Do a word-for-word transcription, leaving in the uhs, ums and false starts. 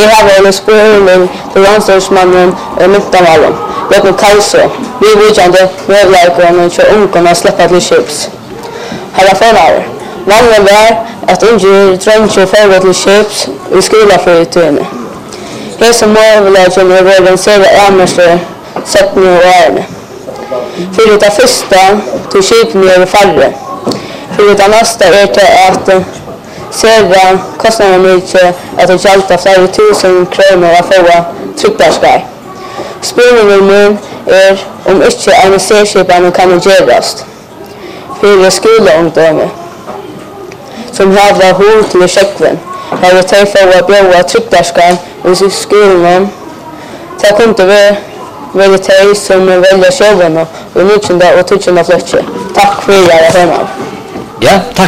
Jeg har en spørning til landslagsmannen og myntamalen. Løkken Kajso, vi vidjande medleikerne til ungene slipper til skips. Herre fornare, vanlig var at unge trenger forhold til skips i skolefritidene. Her som målvelagen er organiseret ærmeste settene og ærene. For det første til skipene er færre. For det neste er til at serien kostnader mye at det gjelder flere tusen kroner å få trygdarskar. Spørningen min er om ikke en C-skipene kan gjøres for skoleungdommer som har hoved til skjekven. Har vi tid for å bjøre trygdarskar i skolen. Det kunne være veldig tid som velger sjøvene og nykjende og tykjende fløtje. Takk for det, jeg hører. Ja, takk